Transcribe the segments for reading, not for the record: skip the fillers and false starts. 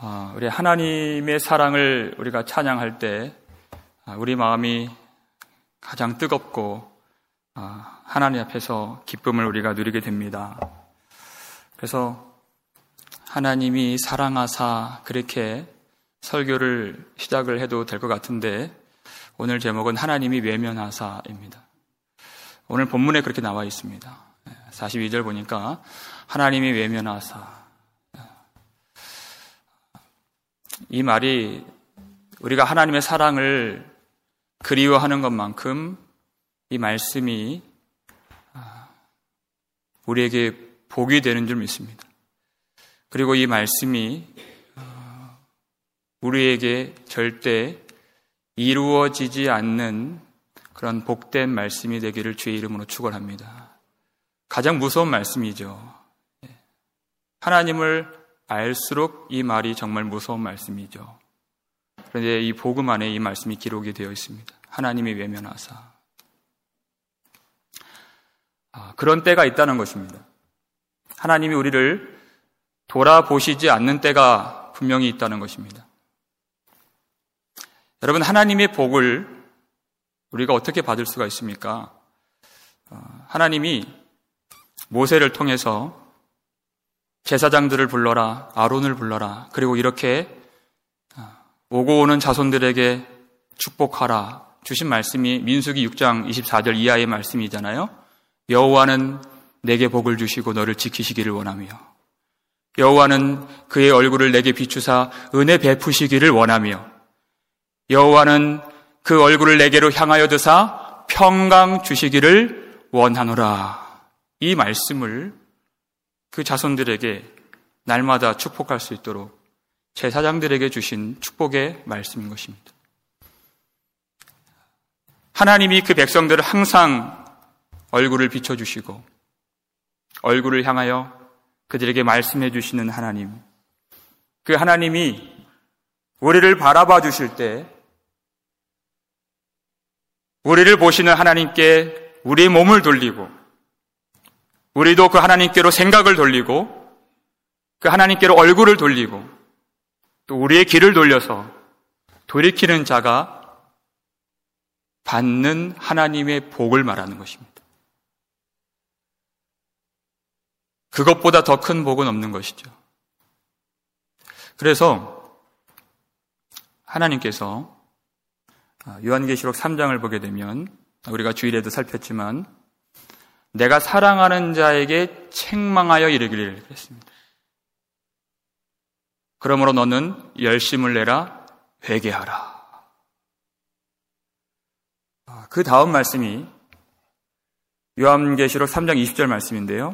우리 하나님의 사랑을 우리가 찬양할 때 우리 마음이 가장 뜨겁고 하나님 앞에서 기쁨을 우리가 누리게 됩니다. 그래서 하나님이 사랑하사 그렇게 설교를 시작을 해도 될 것 같은데 오늘 제목은 하나님이 외면하사입니다. 오늘 본문에 그렇게 나와 있습니다. 42절 보니까 하나님이 외면하사. 이 말이 우리가 하나님의 사랑을 그리워하는 것만큼 이 말씀이 우리에게 복이 되는 줄 믿습니다. 그리고 이 말씀이 우리에게 절대 이루어지지 않는 그런 복된 말씀이 되기를 주의 이름으로 축원합니다. 가장 무서운 말씀이죠. 하나님을 알수록 이 말이 정말 무서운 말씀이죠. 그런데 이 복음 안에 이 말씀이 기록이 되어 있습니다. 하나님이 외면하사. 그런 때가 있다는 것입니다. 하나님이 우리를 돌아보시지 않는 때가 분명히 있다는 것입니다. 여러분, 하나님의 복을 우리가 어떻게 받을 수가 있습니까? 하나님이 모세를 통해서 제사장들을 불러라, 아론을 불러라, 그리고 이렇게 오고 오는 자손들에게 축복하라 주신 말씀이 민수기 6장 24절 이하의 말씀이잖아요. 여호와는 내게 복을 주시고 너를 지키시기를 원하며 여호와는 그의 얼굴을 내게 비추사 은혜 베푸시기를 원하며 여호와는 그 얼굴을 내게로 향하여 드사 평강 주시기를 원하노라. 이 말씀을 그 자손들에게 날마다 축복할 수 있도록 제사장들에게 주신 축복의 말씀인 것입니다. 하나님이 그 백성들을 항상 얼굴을 비춰주시고 얼굴을 향하여 그들에게 말씀해 주시는 하나님, 그 하나님이 우리를 바라봐 주실 때 우리를 보시는 하나님께 우리의 몸을 돌리고 우리도 그 하나님께로 생각을 돌리고 그 하나님께로 얼굴을 돌리고 또 우리의 길을 돌려서 돌이키는 자가 받는 하나님의 복을 말하는 것입니다. 그것보다 더 큰 복은 없는 것이죠. 그래서 하나님께서 요한계시록 3장을 보게 되면 우리가 주일에도 살폈지만 내가 사랑하는 자에게 책망하여 이르기를 그랬습니다. 그러므로 너는 열심을 내라 회개하라. 그 다음 말씀이 요한계시록 3장 20절 말씀인데요.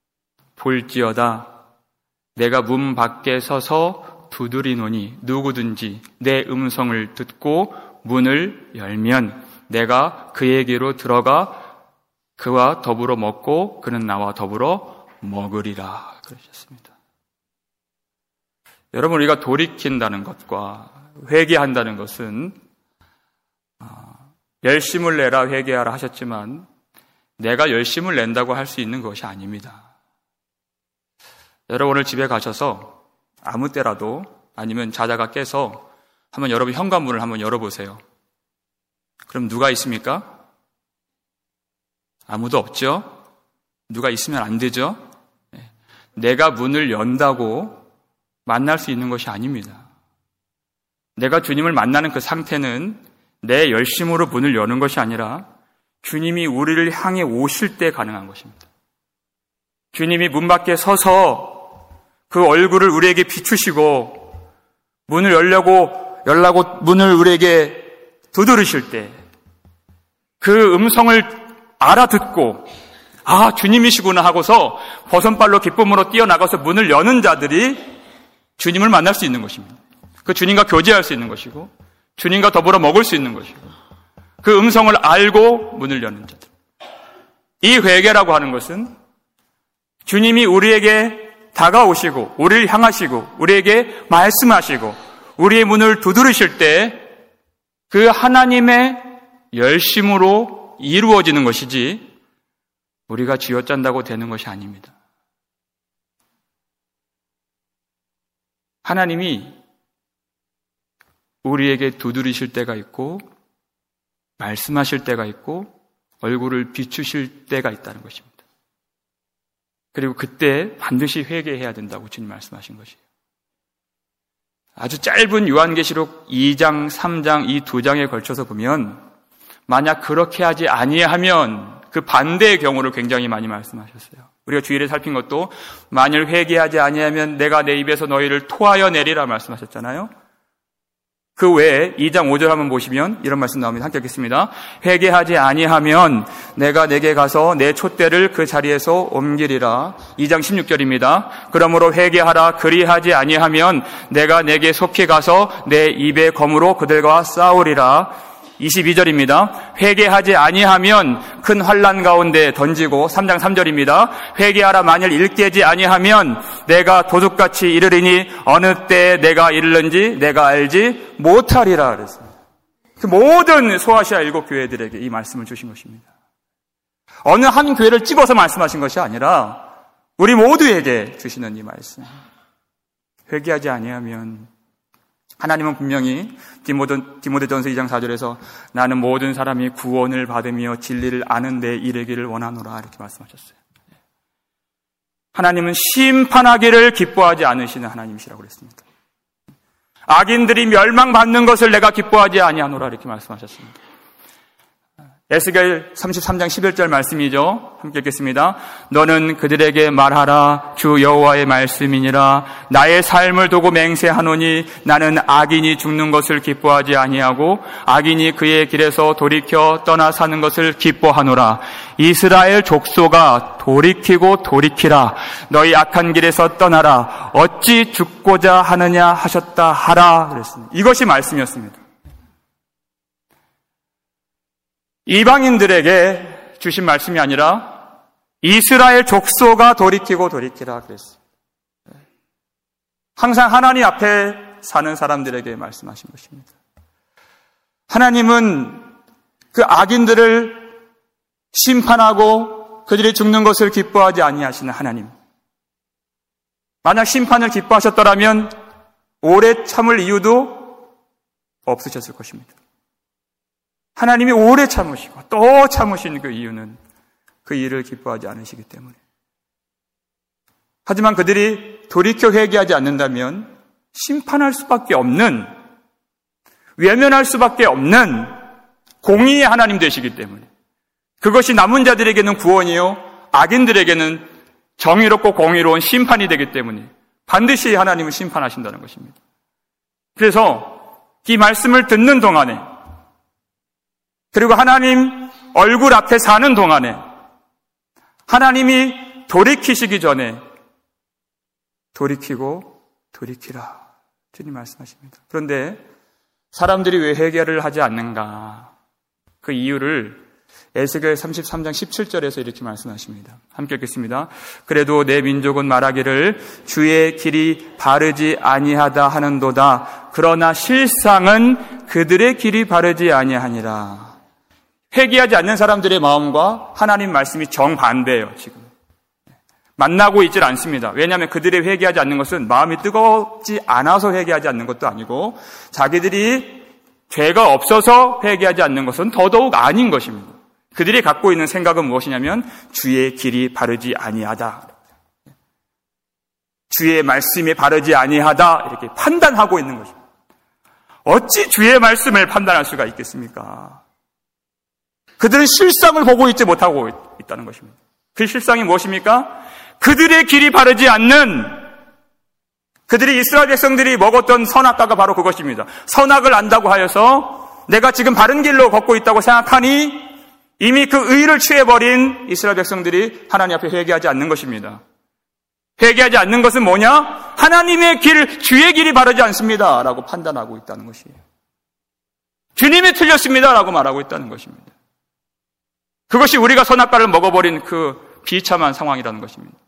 볼지어다 내가 문 밖에 서서 두드리노니 누구든지 내 음성을 듣고 문을 열면 내가 그에게로 들어가 그와 더불어 먹고 그는 나와 더불어 먹으리라 그러셨습니다. 여러분, 우리가 돌이킨다는 것과 회개한다는 것은 열심을 내라 회개하라 하셨지만 내가 열심을 낸다고 할 수 있는 것이 아닙니다. 여러분, 오늘 집에 가셔서 아무 때라도 아니면 자다가 깨서 한번 여러분 현관문을 한번 열어보세요. 그럼 누가 있습니까? 아무도 없죠? 누가 있으면 안 되죠? 내가 문을 연다고 만날 수 있는 것이 아닙니다. 내가 주님을 만나는 그 상태는 내 열심으로 문을 여는 것이 아니라 주님이 우리를 향해 오실 때 가능한 것입니다. 주님이 문 밖에 서서 그 얼굴을 우리에게 비추시고 문을 열라고 문을 우리에게 두드리실 때 그 음성을 알아듣고 주님이시구나 하고서 버선발로 기쁨으로 뛰어나가서 문을 여는 자들이 주님을 만날 수 있는 것입니다. 그 주님과 교제할 수 있는 것이고 주님과 더불어 먹을 수 있는 것이고 그 음성을 알고 문을 여는 자들. 이 회개라고 하는 것은 주님이 우리에게 다가오시고 우리를 향하시고 우리에게 말씀하시고 우리의 문을 두드리실 때 그 하나님의 열심으로 이루어지는 것이지 우리가 쥐어짠다고 되는 것이 아닙니다. 하나님이 우리에게 두드리실 때가 있고 말씀하실 때가 있고 얼굴을 비추실 때가 있다는 것입니다. 그리고 그때 반드시 회개해야 된다고 주님 말씀하신 것이에요. 아주 짧은 요한계시록 2장, 3장 이 두 장에 걸쳐서 보면 만약 그렇게 하지 아니하면 그 반대의 경우를 굉장히 많이 말씀하셨어요. 우리가 주일에 살핀 것도 만일 회개하지 아니하면 내가 내 입에서 너희를 토하여 내리라 말씀하셨잖아요. 그 외에 2장 5절 한번 보시면 이런 말씀 나옵니다. 함께 읽겠습니다. 회개하지 아니하면 내가 내게 가서 내 촛대를 그 자리에서 옮기리라. 2장 16절입니다. 그러므로 회개하라. 그리하지 아니하면 내가 내게 속히 가서 내 입의 검으로 그들과 싸우리라. 22절입니다. 회개하지 아니하면 큰 환난 가운데 던지고 3장 3절입니다. 회개하라. 만일 일깨지 아니하면 내가 도둑같이 이르리니 어느 때에 내가 이르는지 내가 알지 못하리라 그랬습니다. 그 모든 소아시아 7교회들에게 이 말씀을 주신 것입니다. 어느 한 교회를 집어서 말씀하신 것이 아니라 우리 모두에게 주시는 이 말씀. 회개하지 아니하면 하나님은 분명히 디모데전서 2장 4절에서 나는 모든 사람이 구원을 받으며 진리를 아는 데 이르기를 원하노라 이렇게 말씀하셨어요. 하나님은 심판하기를 기뻐하지 않으시는 하나님이시라고 그랬습니다. 악인들이 멸망받는 것을 내가 기뻐하지 아니하노라 이렇게 말씀하셨습니다. 에스겔 33장 11절 말씀이죠. 함께 읽겠습니다. 너는 그들에게 말하라. 주 여호와의 말씀이니라. 나의 삶을 두고 맹세하노니 나는 악인이 죽는 것을 기뻐하지 아니하고 악인이 그의 길에서 돌이켜 떠나 사는 것을 기뻐하노라. 이스라엘 족속아 돌이키고 돌이키라. 너희 악한 길에서 떠나라. 어찌 죽고자 하느냐 하셨다 하라. 그랬습니다. 이것이 말씀이었습니다. 이방인들에게 주신 말씀이 아니라 이스라엘 족속아 돌이키고 돌이키라 그랬어요. 항상 하나님 앞에 사는 사람들에게 말씀하신 것입니다. 하나님은 그 악인들을 심판하고 그들이 죽는 것을 기뻐하지 아니하시는 하나님. 만약 심판을 기뻐하셨더라면 오래 참을 이유도 없으셨을 것입니다. 하나님이 오래 참으시고 또 참으신 그 이유는 그 일을 기뻐하지 않으시기 때문에. 하지만 그들이 돌이켜 회개하지 않는다면 심판할 수밖에 없는, 외면할 수밖에 없는 공의의 하나님 되시기 때문에 그것이 남은 자들에게는 구원이요 악인들에게는 정의롭고 공의로운 심판이 되기 때문에 반드시 하나님은 심판하신다는 것입니다. 그래서 이 말씀을 듣는 동안에 그리고 하나님 얼굴 앞에 사는 동안에 하나님이 돌이키시기 전에 돌이키고 돌이키라 주님 말씀하십니다. 그런데 사람들이 왜 회개를 하지 않는가? 그 이유를 에스겔 33장 17절에서 이렇게 말씀하십니다. 함께 읽겠습니다. 그래도 내 민족은 말하기를 주의 길이 바르지 아니하다 하는도다. 그러나 실상은 그들의 길이 바르지 아니하니라. 회개하지 않는 사람들의 마음과 하나님 말씀이 정반대예요. 지금 만나고 있질 않습니다. 왜냐하면 그들이 회개하지 않는 것은 마음이 뜨겁지 않아서 회개하지 않는 것도 아니고 자기들이 죄가 없어서 회개하지 않는 것은 더더욱 아닌 것입니다. 그들이 갖고 있는 생각은 무엇이냐면 주의 길이 바르지 아니하다, 주의 말씀이 바르지 아니하다 이렇게 판단하고 있는 것입니다. 어찌 주의 말씀을 판단할 수가 있겠습니까? 그들은 실상을 보고 있지 못하고 있다는 것입니다. 그 실상이 무엇입니까? 그들의 길이 바르지 않는, 그들이 이스라엘 백성들이 먹었던 선악과가 바로 그것입니다. 선악을 안다고 하여서 내가 지금 바른 길로 걷고 있다고 생각하니 이미 그 의를 취해버린 이스라엘 백성들이 하나님 앞에 회개하지 않는 것입니다. 회개하지 않는 것은 뭐냐? 하나님의 길, 주의 길이 바르지 않습니다 라고 판단하고 있다는 것이에요. 주님이 틀렸습니다 라고 말하고 있다는 것입니다. 그것이 우리가 선악과를 먹어버린 그 비참한 상황이라는 것입니다.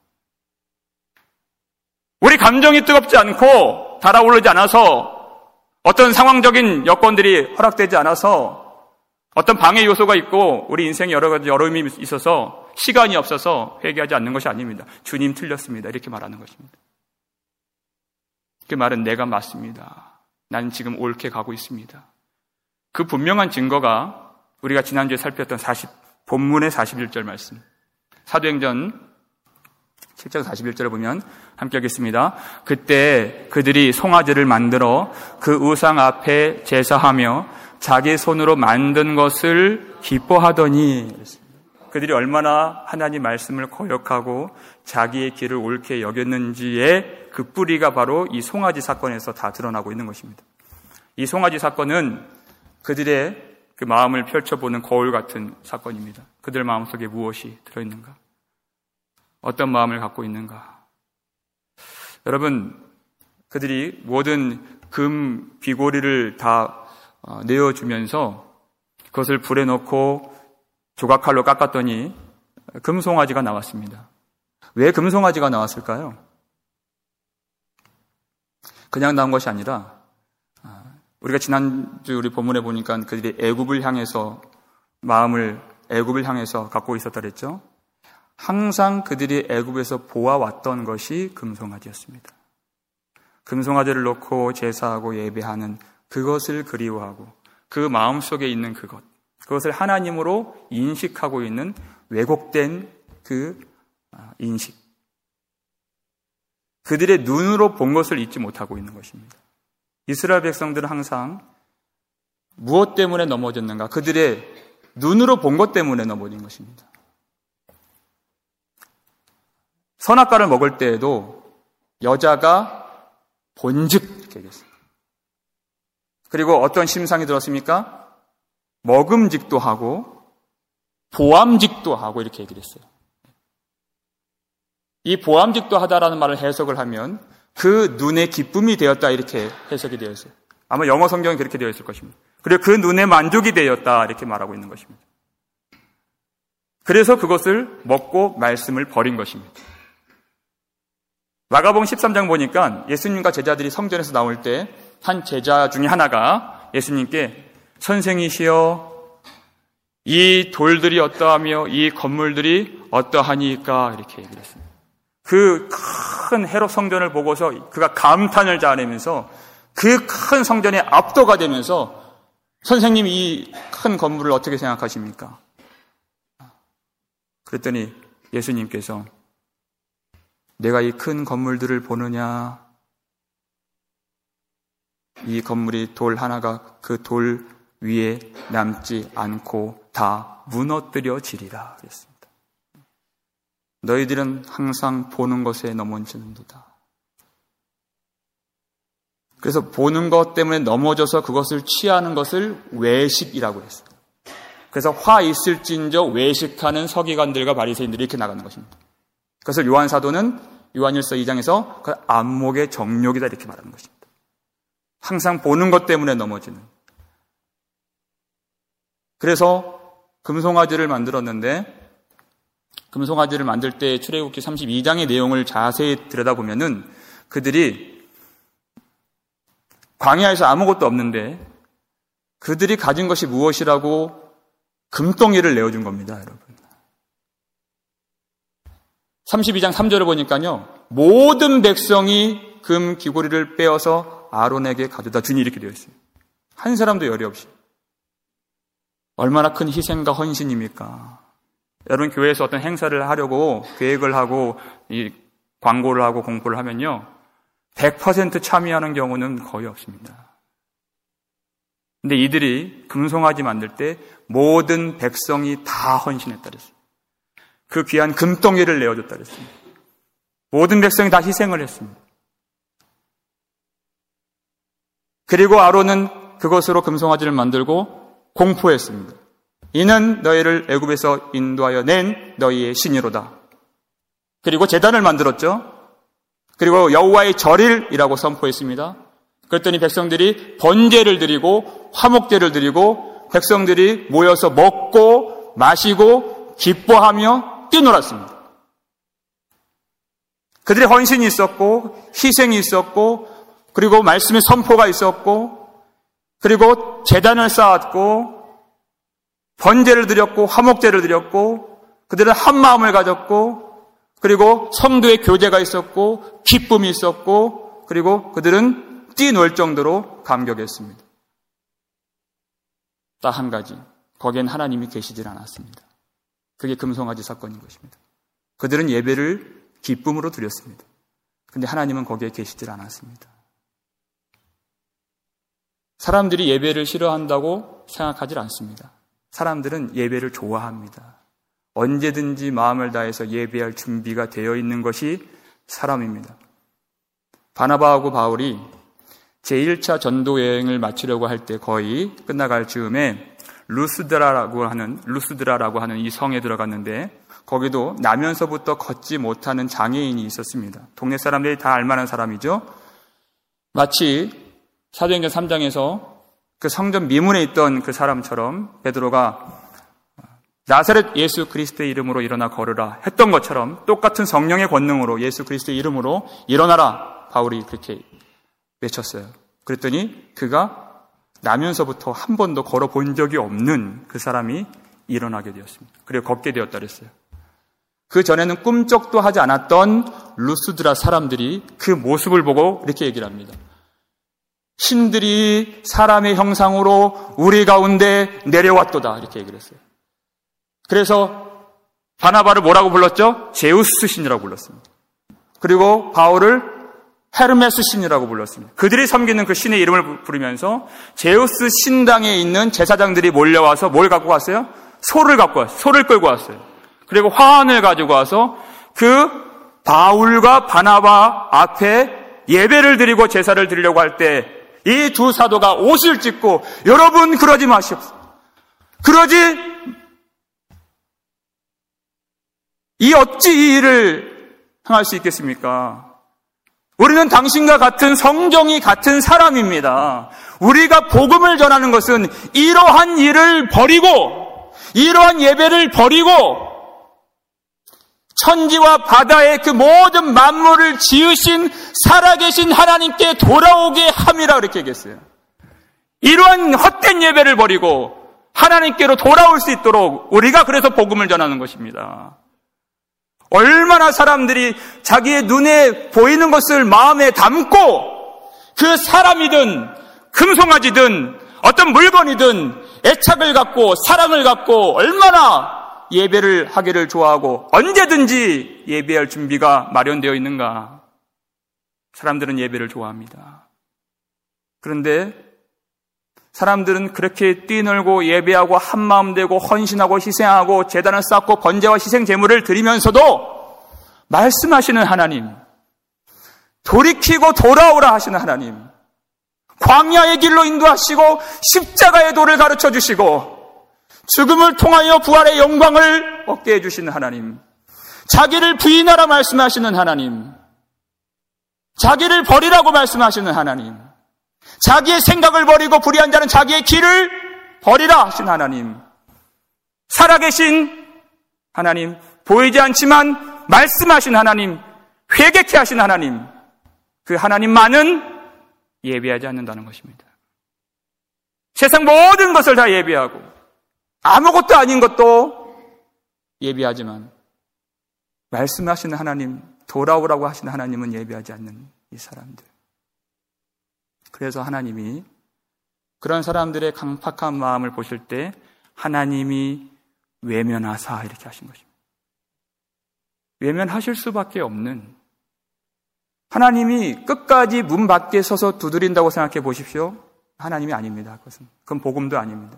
우리 감정이 뜨겁지 않고 달아오르지 않아서 어떤 상황적인 여건들이 허락되지 않아서 어떤 방해 요소가 있고 우리 인생에 여러 가지 어려움이 있어서 시간이 없어서 회개하지 않는 것이 아닙니다. 주님 틀렸습니다. 이렇게 말하는 것입니다. 그 말은 내가 맞습니다. 나는 지금 옳게 가고 있습니다. 그 분명한 증거가 우리가 지난주에 살폈던 본문의 41절 말씀. 사도행전 7장 41절을 보면 함께 하겠습니다. 그때 그들이 송아지를 만들어 그 우상 앞에 제사하며 자기 손으로 만든 것을 기뻐하더니, 그들이 얼마나 하나님 말씀을 거역하고 자기의 길을 옳게 여겼는지의 그 뿌리가 바로 이 송아지 사건에서 다 드러나고 있는 것입니다. 이 송아지 사건은 그들의 그 마음을 펼쳐보는 거울 같은 사건입니다. 그들 마음속에 무엇이 들어있는가? 어떤 마음을 갖고 있는가? 여러분, 그들이 모든 금 귀고리를 다 내어주면서 그것을 불에 넣고 조각칼로 깎았더니 금송아지가 나왔습니다. 왜 금송아지가 나왔을까요? 그냥 나온 것이 아니라, 우리가 지난주 우리 본문에 보니까 그들이 애굽을 향해서 마음을 애굽을 향해서 갖고 있었다 그랬죠. 항상 그들이 애굽에서 보아왔던 것이 금송아지였습니다. 금송아지를 놓고 제사하고 예배하는 그것을 그리워하고 그 마음속에 있는 그것을 하나님으로 인식하고 있는 왜곡된 그 인식. 그들의 눈으로 본 것을 잊지 못하고 있는 것입니다. 이스라엘 백성들은 항상 무엇 때문에 넘어졌는가? 그들의 눈으로 본 것 때문에 넘어진 것입니다. 선악과를 먹을 때에도 여자가 본즉 이렇게 얘기했습니다. 그리고 어떤 심상이 들었습니까? 먹음직도 하고 보암직도 하고 이렇게 얘기를 했어요. 이 보암직도 하다라는 말을 해석을 하면 그 눈의 기쁨이 되었다 이렇게 해석이 되어 있어요. 아마 영어 성경이 그렇게 되어 있을 것입니다. 그리고 그 눈의 만족이 되었다 이렇게 말하고 있는 것입니다. 그래서 그것을 먹고 말씀을 버린 것입니다. 마가복음 13장 보니까 예수님과 제자들이 성전에서 나올 때 한 제자 중에 하나가 예수님께 선생이시여 이 돌들이 어떠하며 이 건물들이 어떠하니까 이렇게 얘기를 했습니다. 그 큰 헤롯 성전을 보고서 그가 감탄을 자아내면서 그 큰 성전에 압도가 되면서 선생님 이 큰 건물을 어떻게 생각하십니까? 그랬더니 예수님께서 내가 이 큰 건물들을 보느냐? 이 건물이 돌 하나가 그 돌 위에 남지 않고 다 무너뜨려지리라 그랬습니다. 너희들은 항상 보는 것에 넘어지는도다. 그래서 보는 것 때문에 넘어져서 그것을 취하는 것을 외식이라고 했어요. 그래서 화 있을진저 외식하는 서기관들과 바리새인들이 이렇게 나가는 것입니다. 그래서 요한 사도는 요한일서 2장에서 그 안목의 정욕이다 이렇게 말하는 것입니다. 항상 보는 것 때문에 넘어지는. 그래서 금송아지를 만들었는데 금송아지를 만들 때 출애굽기 32장의 내용을 자세히 들여다보면은 그들이 광야에서 아무것도 없는데 그들이 가진 것이 무엇이라고 금덩이를 내어준 겁니다, 여러분. 32장 3절을 보니까요, 모든 백성이 금 귀고리를 빼어서 아론에게 가져다 주니 이렇게 되어 있어요. 한 사람도 열이 없이. 얼마나 큰 희생과 헌신입니까? 여러분, 교회에서 어떤 행사를 하려고 계획을 하고 이 광고를 하고 공부를 하면요, 100% 참여하는 경우는 거의 없습니다. 근데 이들이 금송아지 만들 때 모든 백성이 다 헌신했다 그랬어요. 그 귀한 금덩이를 내어줬다 그랬습니다. 모든 백성이 다 희생을 했습니다. 그리고 아론은 그것으로 금송아지를 만들고 공포했습니다. 이는 너희를 애굽에서 인도하여 낸 너희의 신이로다. 그리고 제단을 만들었죠. 그리고 여호와의 절일이라고 선포했습니다. 그랬더니 백성들이 번제를 드리고 화목제를 드리고 백성들이 모여서 먹고 마시고 기뻐하며 뛰놀았습니다. 그들의 헌신이 있었고 희생이 있었고 그리고 말씀의 선포가 있었고 그리고 제단을 쌓았고 번제를 드렸고 화목제를 드렸고 그들은 한 마음을 가졌고 그리고 성도의 교제가 있었고 기쁨이 있었고 그리고 그들은 뛰놀 정도로 감격했습니다. 딱 한 가지, 거기엔 하나님이 계시질 않았습니다. 그게 금송아지 사건인 것입니다. 그들은 예배를 기쁨으로 드렸습니다. 근데 하나님은 거기에 계시질 않았습니다. 사람들이 예배를 싫어한다고 생각하지 않습니다. 사람들은 예배를 좋아합니다. 언제든지 마음을 다해서 예배할 준비가 되어 있는 것이 사람입니다. 바나바하고 바울이 제1차 전도 여행을 마치려고 할 때 거의 끝나갈 즈음에 루스드라라고 하는 이 성에 들어갔는데 거기도 나면서부터 걷지 못하는 장애인이 있었습니다. 동네 사람들이 다 알만한 사람이죠. 마치 사도행전 3장에서 그 성전 미문에 있던 그 사람처럼 베드로가 나사렛 예수 그리스도의 이름으로 일어나 걸으라 했던 것처럼 똑같은 성령의 권능으로 예수 그리스도의 이름으로 일어나라 바울이 그렇게 외쳤어요. 그랬더니 그가 나면서부터 한 번도 걸어본 적이 없는 그 사람이 일어나게 되었습니다. 그리고 걷게 되었다 그랬어요. 그 전에는 꿈쩍도 하지 않았던 루스드라 사람들이 그 모습을 보고 이렇게 얘기를 합니다. 신들이 사람의 형상으로 우리 가운데 내려왔도다 이렇게 얘기를 했어요. 그래서 바나바를 뭐라고 불렀죠? 제우스 신이라고 불렀습니다. 그리고 바울을 헤르메스 신이라고 불렀습니다. 그들이 섬기는 그 신의 이름을 부르면서 제우스 신당에 있는 제사장들이 몰려와서 뭘 갖고 왔어요? 소를 갖고 왔어요. 소를 끌고 왔어요. 그리고 화환을 가지고 와서 그 바울과 바나바 앞에 예배를 드리고 제사를 드리려고 할 때 이 두 사도가 옷을 찢고 여러분 그러지 마시옵소서. 그러지 어찌 이 일을 행할 수 있겠습니까? 우리는 당신과 같은 성정이 같은 사람입니다. 우리가 복음을 전하는 것은 이러한 일을 버리고 이러한 예배를 버리고 천지와 바다의 그 모든 만물을 지으신 살아계신 하나님께 돌아오게 함이라 그렇게 얘기했어요. 이러한 헛된 예배를 버리고 하나님께로 돌아올 수 있도록 우리가 그래서 복음을 전하는 것입니다. 얼마나 사람들이 자기의 눈에 보이는 것을 마음에 담고 그 사람이든 금송아지든 어떤 물건이든 애착을 갖고 사랑을 갖고 얼마나 예배를 하기를 좋아하고 언제든지 예배할 준비가 마련되어 있는가. 사람들은 예배를 좋아합니다. 그런데 사람들은 그렇게 뛰놀고 예배하고 한마음 되고 헌신하고 희생하고 제단을 쌓고 번제와 희생 제물을 드리면서도 말씀하시는 하나님, 돌이키고 돌아오라 하시는 하나님, 광야의 길로 인도하시고 십자가의 도를 가르쳐 주시고 죽음을 통하여 부활의 영광을 얻게 해주시는 하나님, 자기를 부인하라 말씀하시는 하나님, 자기를 버리라고 말씀하시는 하나님, 자기의 생각을 버리고 불의한 자는 자기의 길을 버리라 하신 하나님, 살아계신 하나님, 보이지 않지만 말씀하신 하나님, 회개케 하신 하나님, 그 하나님만은 예배하지 않는다는 것입니다. 세상 모든 것을 다 예배하고 아무것도 아닌 것도 예배하지만 말씀하시는 하나님, 돌아오라고 하시는 하나님은 예배하지 않는 이 사람들. 그래서 하나님이 그런 사람들의 강팍한 마음을 보실 때 하나님이 외면하사 이렇게 하신 것입니다. 외면하실 수밖에 없는, 하나님이 끝까지 문 밖에 서서 두드린다고 생각해 보십시오. 하나님이 아닙니다. 그건 복음도 아닙니다.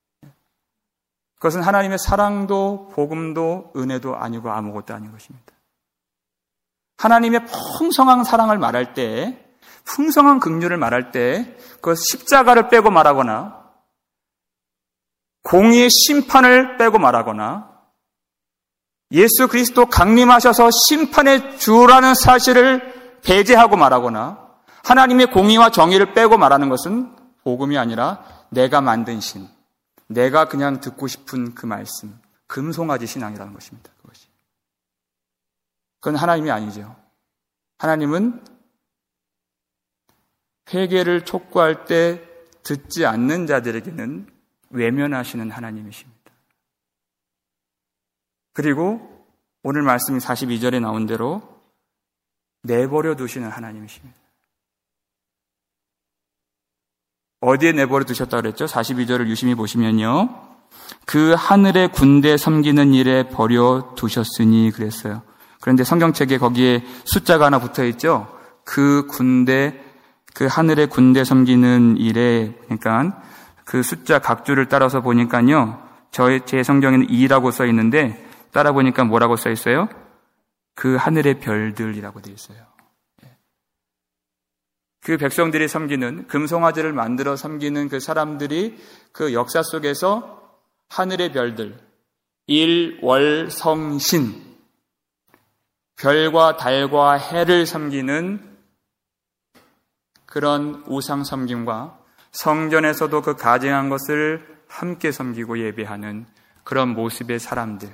그것은 하나님의 사랑도 복음도 은혜도 아니고 아무것도 아닌 것입니다. 하나님의 풍성한 사랑을 말할 때, 풍성한 긍휼을 말할 때 그 십자가를 빼고 말하거나 공의의 심판을 빼고 말하거나 예수 그리스도 강림하셔서 심판의 주라는 사실을 배제하고 말하거나 하나님의 공의와 정의를 빼고 말하는 것은 복음이 아니라 내가 만든 신, 내가 그냥 듣고 싶은 그 말씀, 금송아지 신앙이라는 것입니다. 그건 하나님이 아니죠. 하나님은 회개를 촉구할 때 듣지 않는 자들에게는 외면하시는 하나님이십니다. 그리고 오늘 말씀이 42절에 나온 대로 내버려 두시는 하나님이십니다. 어디에 내버려 두셨다고 그랬죠? 42절을 유심히 보시면요. 그 하늘의 군대 섬기는 일에 버려 두셨으니 그랬어요. 그런데 성경책에 거기에 숫자가 하나 붙어 있죠? 그 하늘의 군대 섬기는 일에, 그러니까 그 숫자 각주를 따라서 보니까요. 제 성경에는 2라고 써 있는데 따라 보니까 뭐라고 써 있어요? 그 하늘의 별들이라고 되어 있어요. 그 백성들이 섬기는, 금송아지를 만들어 섬기는 그 사람들이 그 역사 속에서 하늘의 별들, 일, 월, 성, 신, 별과 달과 해를 섬기는 그런 우상 섬김과 성전에서도 그 가증한 것을 함께 섬기고 예배하는 그런 모습의 사람들,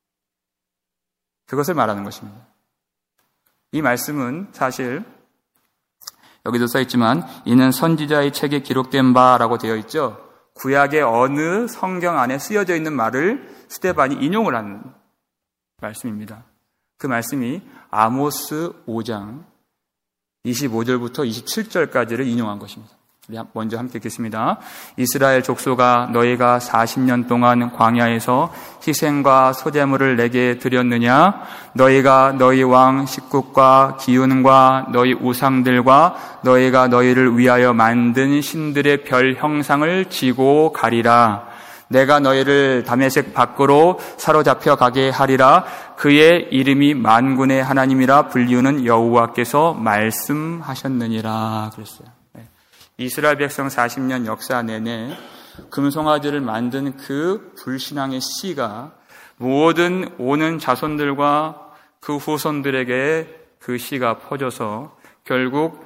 그것을 말하는 것입니다. 이 말씀은 사실 여기도 써있지만 이는 선지자의 책에 기록된 바라고 되어 있죠. 구약의 어느 성경 안에 쓰여져 있는 말을 스데반이 인용을 하는 말씀입니다. 그 말씀이 아모스 5장 25절부터 27절까지를 인용한 것입니다. 먼저 함께 읽겠습니다. 이스라엘 족속아, 너희가 40년 동안 광야에서 희생과 소제물을 내게 드렸느냐? 너희가 너희 왕 식국과 기운과 너희 우상들과 너희가 너희를 위하여 만든 신들의 별 형상을 지고 가리라. 내가 너희를 다메섹 밖으로 사로잡혀 가게 하리라. 그의 이름이 만군의 하나님이라 불리우는 여호와께서 말씀하셨느니라. 그랬어요. 이스라엘 백성 40년 역사 내내 금송아지를 만든 그 불신앙의 씨가 모든 오는 자손들과 그 후손들에게 그 씨가 퍼져서 결국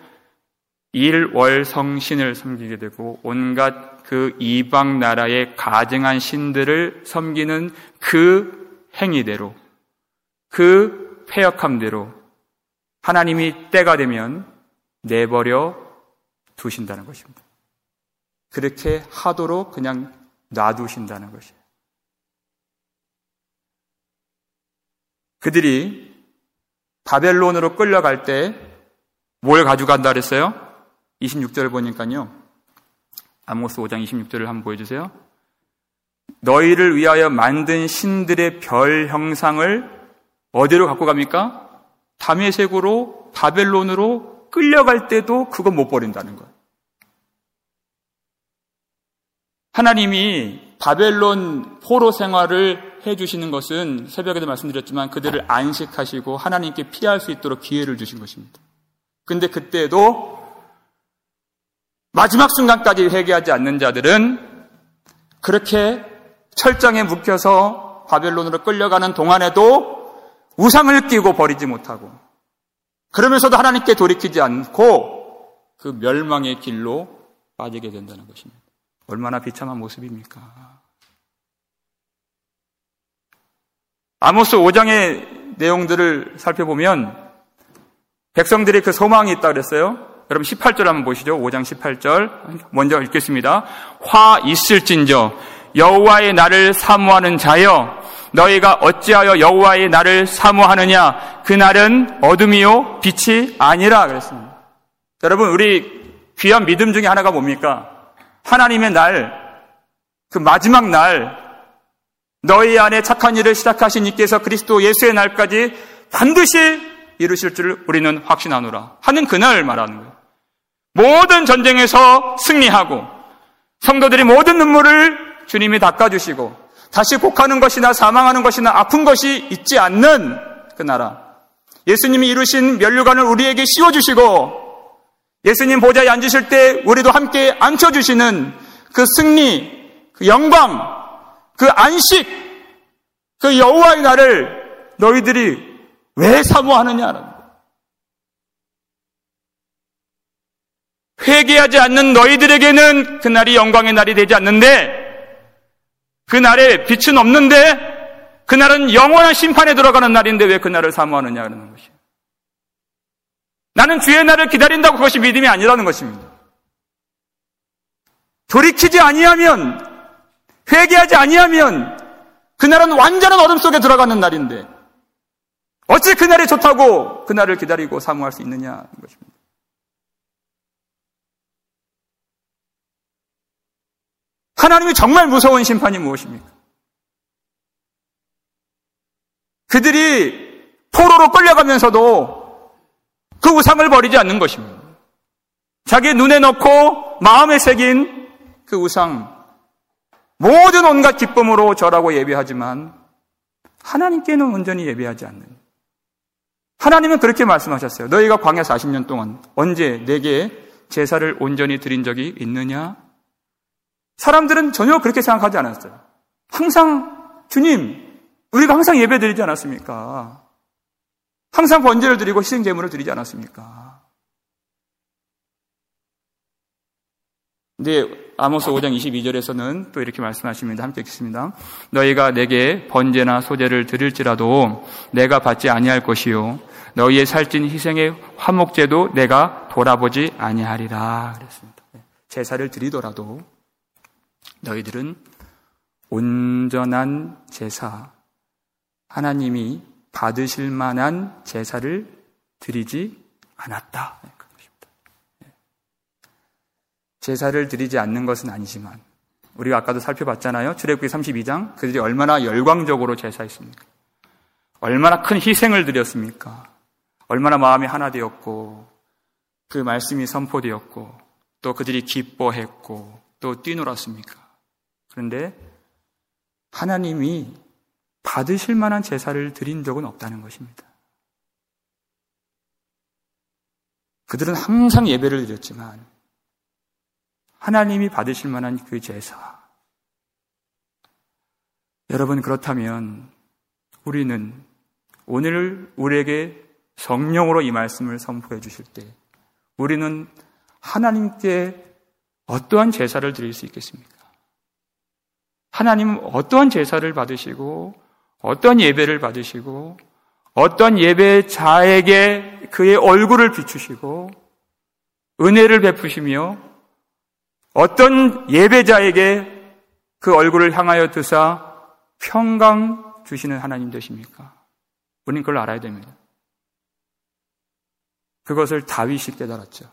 일월성신을 섬기게 되고 온갖 그 이방 나라의 가증한 신들을 섬기는 그 행위대로, 그 패역함대로 하나님이 때가 되면 내버려 두신다는 것입니다. 그렇게 하도록 그냥 놔두신다는 것이에요. 그들이 바벨론으로 끌려갈 때 뭘 가져간다 그랬어요? 26절을 보니까요. 아모스 5장 26절을 한번 보여주세요. 너희를 위하여 만든 신들의 별 형상을 어디로 갖고 갑니까? 다메섹으로, 바벨론으로 끌려갈 때도 그거 못 버린다는 거예요. 하나님이 바벨론 포로 생활을 해주시는 것은 새벽에도 말씀드렸지만 그들을 안식하시고 하나님께 피할 수 있도록 기회를 주신 것입니다. 근데 그때도 마지막 순간까지 회개하지 않는 자들은 그렇게 철장에 묶여서 바벨론으로 끌려가는 동안에도 우상을 끼고 버리지 못하고 그러면서도 하나님께 돌이키지 않고 그 멸망의 길로 빠지게 된다는 것입니다. 얼마나 비참한 모습입니까? 아모스 5장의 내용들을 살펴보면 백성들이 그 소망이 있다고 그랬어요. 여러분 18절 한번 보시죠. 5장 18절 먼저 읽겠습니다. 화 있을진저 여호와의 날을 사모하는 자여 너희가 어찌하여 여호와의 날을 사모하느냐? 그 날은 어둠이요 빛이 아니라 그랬습니다. 여러분 우리 귀한 믿음 중에 하나가 뭡니까? 하나님의 날, 그 마지막 날, 너희 안에 착한 일을 시작하신 이께서 그리스도 예수의 날까지 반드시 이루실 줄 우리는 확신하노라 하는 그날 말하는 거예요. 모든 전쟁에서 승리하고 성도들이 모든 눈물을 주님이 닦아주시고 다시 곡하는 것이나 사망하는 것이나 아픈 것이 있지 않는 그 나라, 예수님이 이루신 면류관을 우리에게 씌워주시고 예수님 보좌에 앉으실 때 우리도 함께 앉혀주시는 그 승리, 그 영광, 그 안식, 그 여호와의 날을 너희들이 왜 사모하느냐? 회개하지 않는 너희들에게는 그 날이 영광의 날이 되지 않는데 그 날에 빛은 없는데 그 날은 영원한 심판에 들어가는 날인데 왜 그 날을 사모하느냐는 것이에요. 나는 주의 날을 기다린다고 그것이 믿음이 아니라는 것입니다. 돌이키지 아니하면, 회개하지 아니하면 그날은 완전한 어둠 속에 들어가는 날인데 어찌 그날이 좋다고 그날을 기다리고 사모할 수 있느냐는 것입니다. 하나님이 정말 무서운 심판이 무엇입니까? 그들이 포로로 끌려가면서도 그 우상을 버리지 않는 것입니다. 자기 눈에 넣고 마음에 새긴 그 우상, 모든 온갖 기쁨으로 절하고 예배하지만 하나님께는 온전히 예배하지 않는. 하나님은 그렇게 말씀하셨어요. 너희가 광야 40년 동안 언제 내게 제사를 온전히 드린 적이 있느냐? 사람들은 전혀 그렇게 생각하지 않았어요. 항상 주님, 우리가 항상 예배 드리지 않았습니까? 항상 번제를 드리고 희생 제물을 드리지 않았습니까? 근데 아모스 5장 22절에서는 또 이렇게 말씀하십니다. 함께 읽겠습니다. 너희가 내게 번제나 소제를 드릴지라도 내가 받지 아니할 것이요 너희의 살찐 희생의 화목제도 내가 돌아보지 아니하리라 그랬습니다. 제사를 드리더라도 너희들은 온전한 제사, 하나님이 받으실 만한 제사를 드리지 않았다. 제사를 드리지 않는 것은 아니지만 우리가 아까도 살펴봤잖아요. 출애굽기 32장 그들이 얼마나 열광적으로 제사했습니까? 얼마나 큰 희생을 드렸습니까? 얼마나 마음이 하나 되었고 그 말씀이 선포되었고 또 그들이 기뻐했고 또 뛰놀았습니까? 그런데 하나님이 받으실 만한 제사를 드린 적은 없다는 것입니다. 그들은 항상 예배를 드렸지만 하나님이 받으실 만한 그 제사. 여러분, 그렇다면 우리는 오늘 우리에게 성령으로 이 말씀을 선포해 주실 때 우리는 하나님께 어떠한 제사를 드릴 수 있겠습니까? 하나님은 어떠한 제사를 받으시고 어떠한 예배를 받으시고 어떠한 예배자에게 그의 얼굴을 비추시고 은혜를 베푸시며 어떤 예배자에게 그 얼굴을 향하여 드사 평강 주시는 하나님 되십니까? 우리는 그걸 알아야 됩니다. 그것을 다윗이 깨달았죠.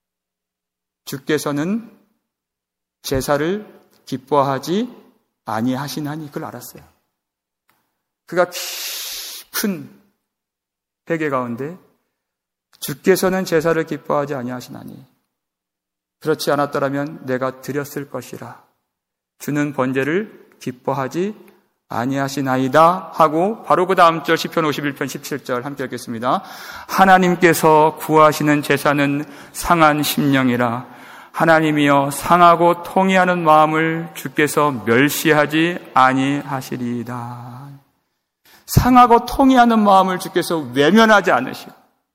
주께서는 제사를 기뻐하지 아니하시나니 그걸 알았어요. 그가 깊은 회개 가운데 주께서는 제사를 기뻐하지 아니하시나니 그렇지 않았더라면 내가 드렸을 것이라 주는 번제를 기뻐하지 아니하시나이다 하고 바로 그 다음 절 시편 51편 17절 함께 읽겠습니다. 하나님께서 구하시는 제사는 상한 심령이라 하나님이여 상하고 통회하는 마음을 주께서 멸시하지 아니하시리이다. 상하고 통회하는 마음을 주께서 외면하지 않으시고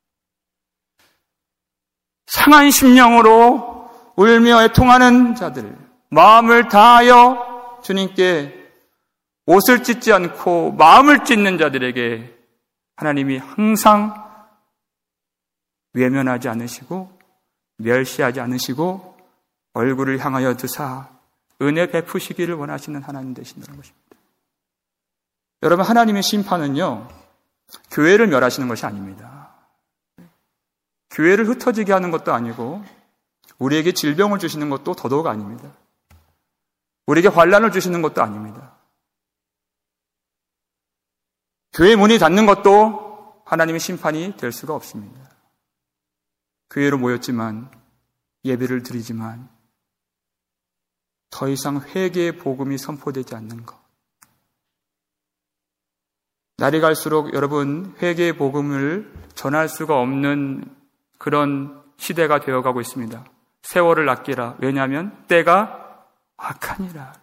상한 심령으로 울며 애통하는 자들, 마음을 다하여 주님께 옷을 찢지 않고 마음을 찢는 자들에게 하나님이 항상 외면하지 않으시고 멸시하지 않으시고 얼굴을 향하여 드사 은혜 베푸시기를 원하시는 하나님 되신다는 것입니다. 여러분, 하나님의 심판은요, 교회를 멸하시는 것이 아닙니다. 교회를 흩어지게 하는 것도 아니고 우리에게 질병을 주시는 것도 더더욱 아닙니다. 우리에게 환난을 주시는 것도 아닙니다. 교회 문이 닫는 것도 하나님의 심판이 될 수가 없습니다. 교회로 모였지만 예배를 드리지만 더 이상 회개의 복음이 선포되지 않는 것. 날이 갈수록 여러분 회개의 복음을 전할 수가 없는 그런 시대가 되어가고 있습니다. 세월을 아끼라. 왜냐하면 때가 악하니라.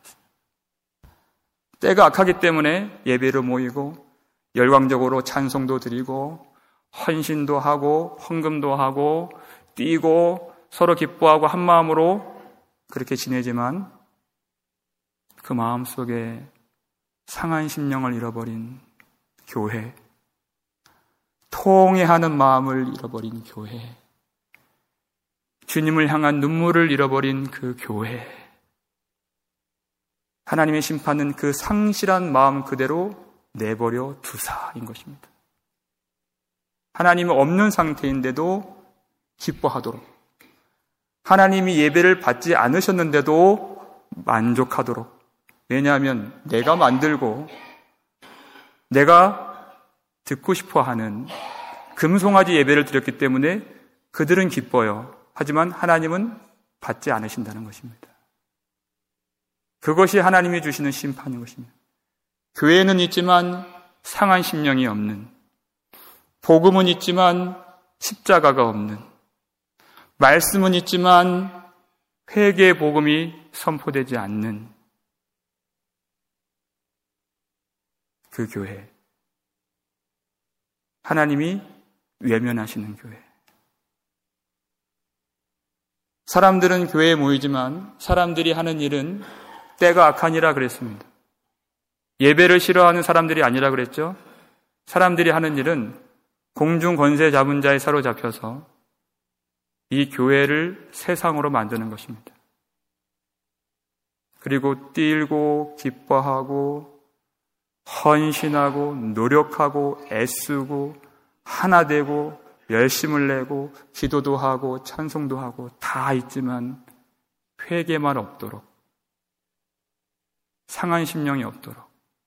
때가 악하기 때문에 예배로 모이고 열광적으로 찬송도 드리고 헌신도 하고 헌금도 하고 뛰고 서로 기뻐하고 한 마음으로 그렇게 지내지만 그 마음 속에 상한 심령을 잃어버린 교회, 통회하는 마음을 잃어버린 교회, 주님을 향한 눈물을 잃어버린 그 교회, 하나님의 심판은 그 상실한 마음 그대로 내버려 두사인 것입니다. 하나님은 없는 상태인데도 기뻐하도록, 하나님이 예배를 받지 않으셨는데도 만족하도록. 왜냐하면 내가 만들고 내가 듣고 싶어 하는 금송아지 예배를 드렸기 때문에 그들은 기뻐요. 하지만 하나님은 받지 않으신다는 것입니다. 그것이 하나님이 주시는 심판인 것입니다. 교회는 있지만 상한 심령이 없는, 복음은 있지만 십자가가 없는, 말씀은 있지만 회개의 복음이 선포되지 않는 그 교회, 하나님이 외면하시는 교회. 사람들은 교회에 모이지만 사람들이 하는 일은 때가 악하니라 그랬습니다. 예배를 싫어하는 사람들이 아니라 그랬죠. 사람들이 하는 일은 공중 권세 잡은 자에 사로잡혀서 이 교회를 세상으로 만드는 것입니다. 그리고 뛸고 기뻐하고 헌신하고 노력하고 애쓰고 하나 되고 열심을 내고 기도도 하고 찬송도 하고 다 있지만 회개만 없도록, 상한 심령이 없도록.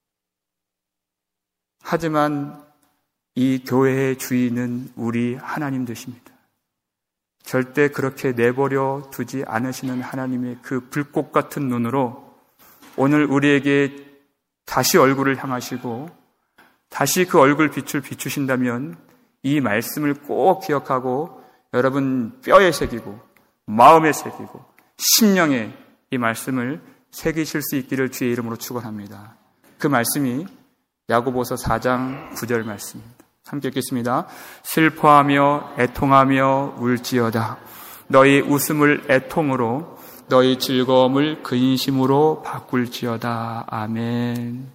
하지만 이 교회의 주인은 우리 하나님 되십니다. 절대 그렇게 내버려 두지 않으시는 하나님의 그 불꽃 같은 눈으로 오늘 우리에게 다시 얼굴을 향하시고 다시 그 얼굴 빛을 비추신다면 이 말씀을 꼭 기억하고 여러분 뼈에 새기고 마음에 새기고 심령에 이 말씀을 새기실 수 있기를 주의 이름으로 축원합니다. 그 말씀이 야고보서 4장 9절 말씀입니다. 함께 읽겠습니다. 슬퍼하며 애통하며 울지어다. 너희 웃음을 애통으로 너희 즐거움을 근심으로 바꿀지어다. 아멘.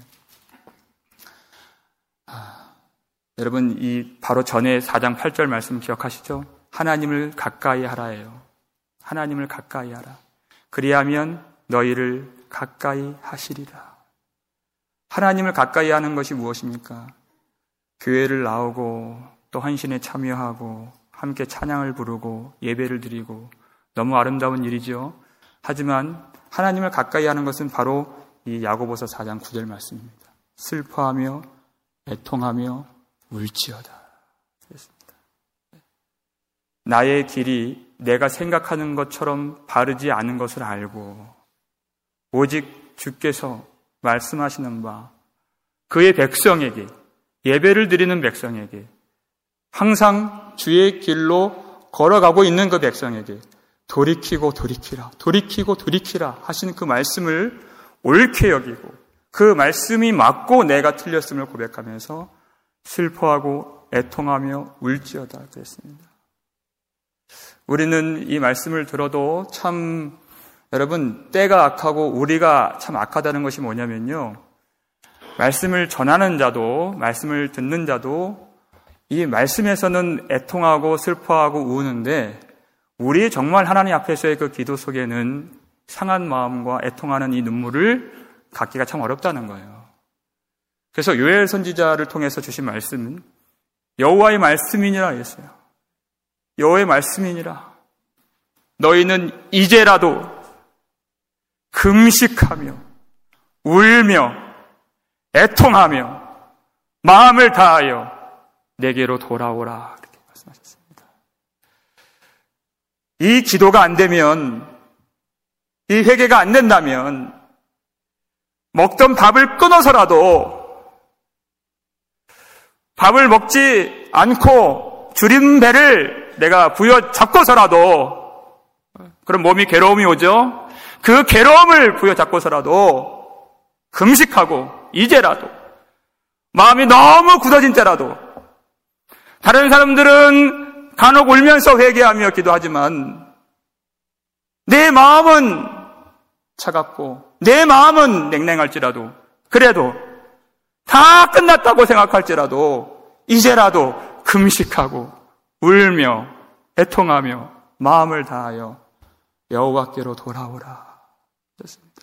여러분 이 바로 전에 4장 8절 말씀 기억하시죠? 하나님을 가까이 하라예요. 하나님을 가까이 하라. 그리하면 너희를 가까이 하시리라. 하나님을 가까이 하는 것이 무엇입니까? 교회를 나오고 또 헌신에 참여하고 함께 찬양을 부르고 예배를 드리고 너무 아름다운 일이죠. 하지만 하나님을 가까이 하는 것은 바로 이 야고보서 4장 9절 말씀입니다. 슬퍼하며 애통하며 울지어다. 그렇습니다. 나의 길이 내가 생각하는 것처럼 바르지 않은 것을 알고 오직 주께서 말씀하시는 바 그의 백성에게, 예배를 드리는 백성에게, 항상 주의 길로 걸어가고 있는 그 백성에게 돌이키고 돌이키라, 돌이키고 돌이키라 하시는 그 말씀을 옳게 여기고 그 말씀이 맞고 내가 틀렸음을 고백하면서 슬퍼하고 애통하며 울지어다 그랬습니다. 우리는 이 말씀을 들어도 참 여러분 때가 악하고 우리가 참 악하다는 것이 뭐냐면요, 말씀을 전하는 자도 말씀을 듣는 자도 이 말씀에서는 애통하고 슬퍼하고 우는데 우리 정말 하나님 앞에서의 그 기도 속에는 상한 마음과 애통하는 이 눈물을 갖기가 참 어렵다는 거예요. 그래서 요엘 선지자를 통해서 주신 말씀은 여호와의 말씀이니라 했어요. 여호와의 말씀이니라. 너희는 이제라도 금식하며 울며 애통하며 마음을 다하여 내게로 돌아오라. 그렇게 말씀하셨습니다. 이 기도가 안 되면, 이 회개가 안 된다면 먹던 밥을 끊어서라도 밥을 먹지 않고 줄인 배를 내가 부여잡고서라도, 그럼 몸이 괴로움이 오죠. 그 괴로움을 부여잡고서라도 금식하고 이제라도 마음이 너무 굳어진 때라도, 다른 사람들은 간혹 울면서 회개하며 기도하지만 내 마음은 차갑고 내 마음은 냉랭할지라도, 그래도 다 끝났다고 생각할지라도 이제라도 금식하고 울며 애통하며 마음을 다하여 여호와께로 돌아오라. 그렇습니다.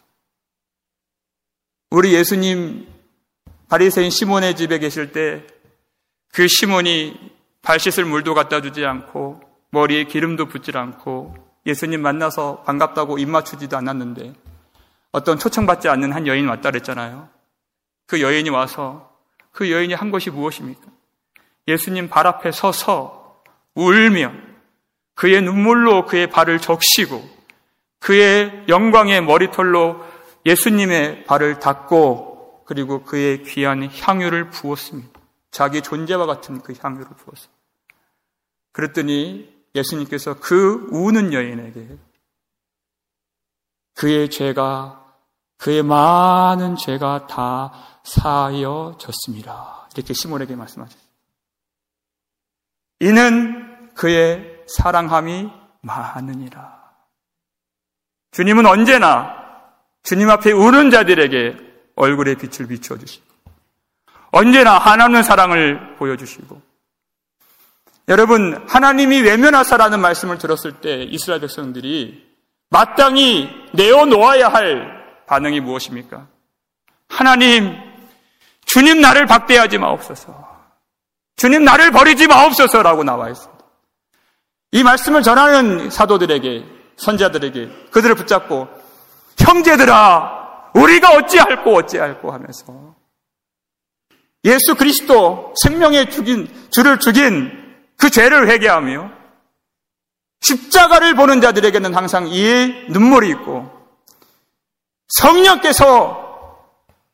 우리 예수님 바리새인 시몬의 집에 계실 때 그 시몬이 발 씻을 물도 갖다 주지 않고 머리에 기름도 붓질 않고 예수님 만나서 반갑다고 입 맞추지도 않았는데 어떤 초청받지 않는 한 여인이 왔다 그랬잖아요. 그 여인이 와서 그 여인이 한 것이 무엇입니까? 예수님 발 앞에 서서 울며 그의 눈물로 그의 발을 적시고 그의 영광의 머리털로 예수님의 발을 닦고 그리고 그의 귀한 향유를 부었습니다. 자기 존재와 같은 그 향유를 부었습니다. 그랬더니 예수님께서 그 우는 여인에게 그의 많은 죄가 다 사하여졌습니다. 이렇게 시몬에게 말씀하셨습니다. 이는 그의 사랑함이 많으니라. 주님은 언제나 주님 앞에 우는 자들에게 얼굴에 빛을 비추어 주시고 언제나 한없는 사랑을 보여주시고 여러분 하나님이 외면하사라는 말씀을 들었을 때 이스라엘 백성들이 마땅히 내어놓아야 할 반응이 무엇입니까? 하나님, 주님 나를 박대하지 마옵소서. 주님 나를 버리지 마옵소서라고 나와 있습니다. 이 말씀을 전하는 사도들에게 선지자들에게 그들을 붙잡고 형제들아 우리가 어찌할꼬 하면서 예수 그리스도 생명의 주를 죽인 그 죄를 회개하며 십자가를 보는 자들에게는 항상 이의 눈물이 있고 성령께서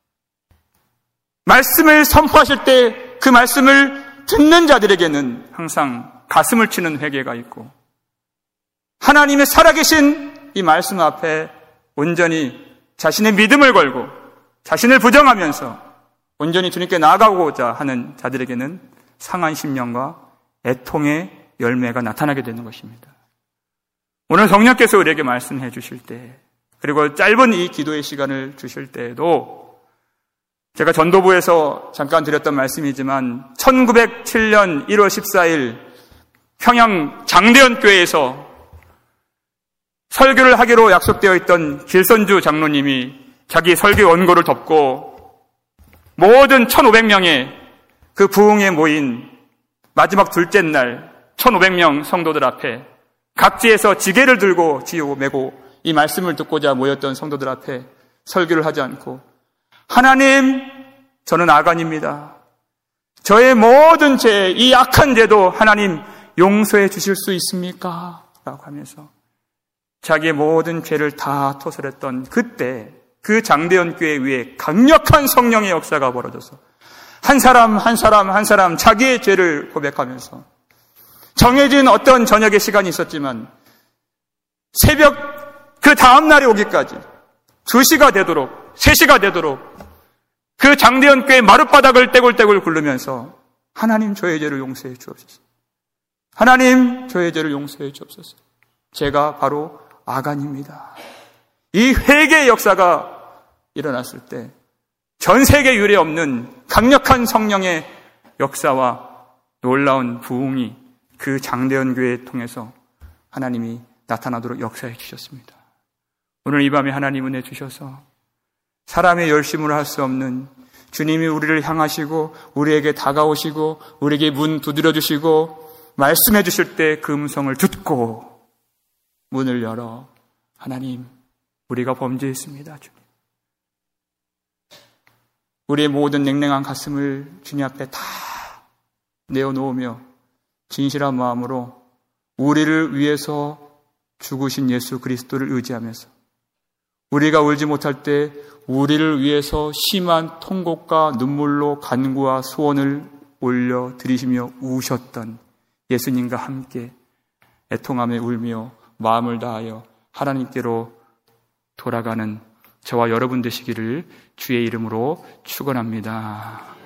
말씀을 선포하실 때 그 말씀을 듣는 자들에게는 항상 가슴을 치는 회개가 있고 하나님의 살아계신 이 말씀 앞에 온전히 자신의 믿음을 걸고 자신을 부정하면서 온전히 주님께 나아가고자 하는 자들에게는 상한 심령과 애통의 열매가 나타나게 되는 것입니다. 오늘 성령께서 우리에게 말씀해 주실 때 그리고 짧은 이 기도의 시간을 주실 때에도 제가 전도부에서 잠깐 드렸던 말씀이지만 1907년 1월 14일 평양 장대현 교회에서 설교를 하기로 약속되어 있던 길선주 장로님이 자기 설교 원고를 덮고 모든 1500명의 그 부흥에 모인 마지막 둘째 날 1500명 성도들 앞에 각지에서 지게를 들고 지우고 메고 이 말씀을 듣고자 모였던 성도들 앞에 설교를 하지 않고 하나님, 저는 아간입니다. 저의 모든 죄, 이 악한 죄도 하나님 용서해 주실 수 있습니까? 라고 하면서 자기의 모든 죄를 다 토설했던 그때 그 장대현 교회 위에 강력한 성령의 역사가 벌어져서 한 사람 자기의 죄를 고백하면서 정해진 어떤 저녁의 시간이 있었지만 새벽 그 다음 날이 오기까지 2시가 되도록 3시가 되도록 그 장대현 교회 마룻바닥을 떼굴떼굴 굴르면서 하나님 저의 죄를 용서해 주옵소서. 하나님 저의 죄를 용서해 주옵소서. 제가 바로 아간입니다. 이 회개의 역사가 일어났을 때 전 세계 유례 없는 강력한 성령의 역사와 놀라운 부흥이 그 장대현 교회를 통해서 하나님이 나타나도록 역사해 주셨습니다. 오늘 이 밤에 하나님 은혜 주셔서 사람의 열심으로 할 수 없는 주님이 우리를 향하시고 우리에게 다가오시고 우리에게 문 두드려 주시고 말씀해 주실 때 그 음성을 듣고 문을 열어 하나님 우리가 범죄했습니다. 주님. 우리의 모든 냉랭한 가슴을 주님 앞에 다 내어놓으며 진실한 마음으로 우리를 위해서 죽으신 예수 그리스도를 의지하면서 우리가 울지 못할 때 우리를 위해서 심한 통곡과 눈물로 간구와 소원을 올려드리시며 우셨던 예수님과 함께 애통하며 울며 마음을 다하여 하나님께로 돌아가는 저와 여러분 되시기를 주의 이름으로 축원합니다.